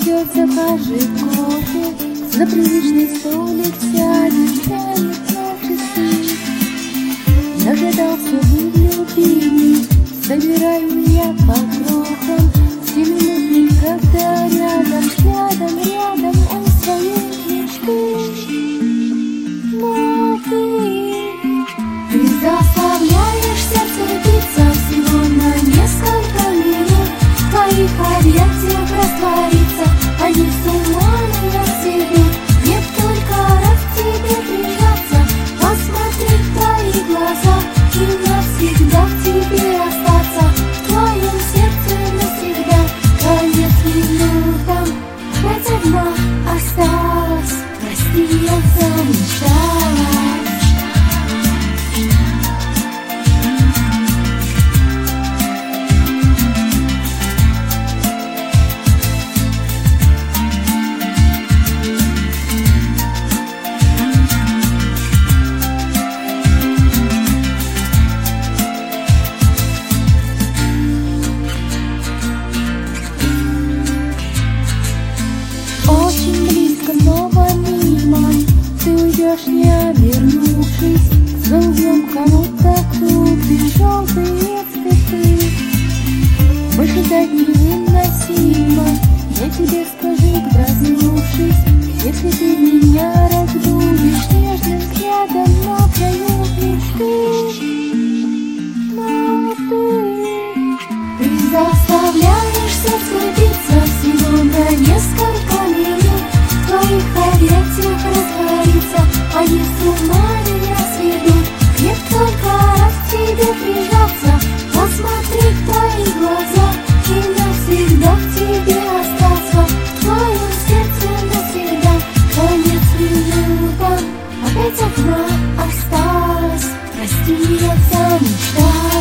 идет, закажет кофе, за привычный столик сядет, глянет на часы. Догадался бы любимый, собираю я по крохам, 7 минут никогда рядом, рядом он своей мечты. Но ты заставляешь сердце биться всего на несколько минут, в твоих объятиях раствориться, они с ума меня сведут. Мне только раз к тебе прижаться, посмотреть в твои глаза и навсегда в тебе остаться, в твоем сердце навсегда. Конец минутам, опять одна осталась, прости, я замечталась. Очень близко, снова мимо, ты уйдешь, не обернувшись, за углом кого-то купишь желтые цветы. Больше ждать невыносимо, я тебе скажу, проснувшись, если ты меня разбудишь нежным взглядом на краю мечты. Но ты заставляешь сердце биться всего на несколько минут, в твоих объятиях раствориться, они с ума меня сведут. Мне только раз к тебе прижаться, посмотреть в твои глаза и навсегда в тебе остаться, в твоем сердце навсегда. Конец минутам, опять одна осталась, прости, я замечталась.